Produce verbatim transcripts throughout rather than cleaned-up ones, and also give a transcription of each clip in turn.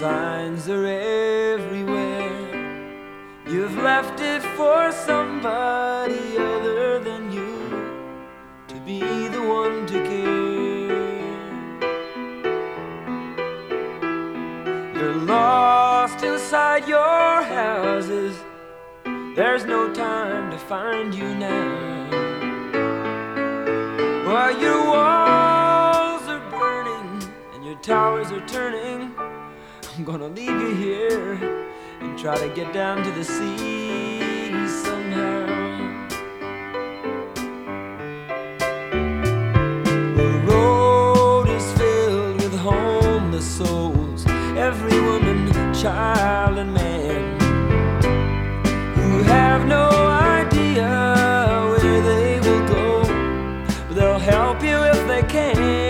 signs are everywhere. You've left it for somebody other than you to be the one to care. You're lost inside your houses. There's no time to find you now. While your walls are burning and your towers are turning, I'm gonna leave you here and try to get down to the sea somehow. The road is filled with homeless souls, every woman, child and man, who have no idea where they will go, but they'll help you if they can.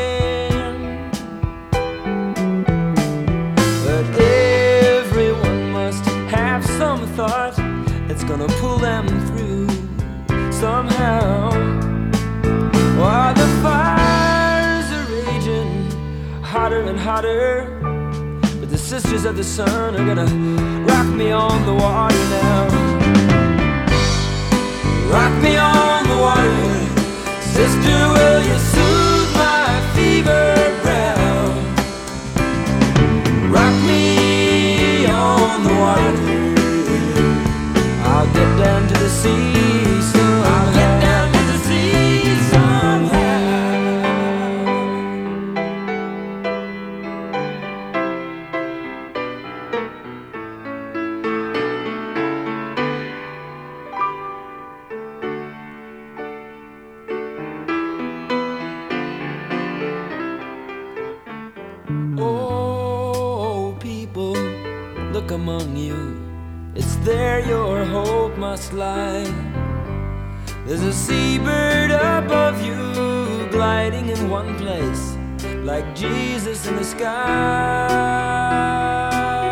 But everyone must have some thought that's gonna pull them through somehow. While the fires are raging hotter and hotter, but the sisters of the sun are gonna rock me on the water now. Rock me on the water, sister, will you soothe my fever brow? Rock me on the water, I'll get down to the sea somehow. I'll get down to the sea somehow. Oh, people, look among you. It's there your hope must lie. There's a seabird above you, gliding in one place, like Jesus in the sky.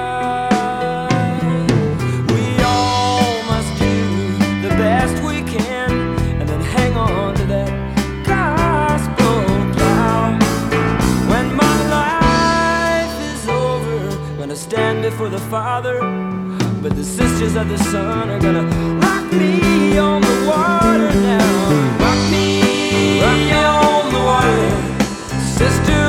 We all must do the best we can, and then hang on to that gospel plow. When my life is over, when I stand before the Father, but the sisters of the sun are gonna rock me on the water now. Rock me, rock me on the water, sister.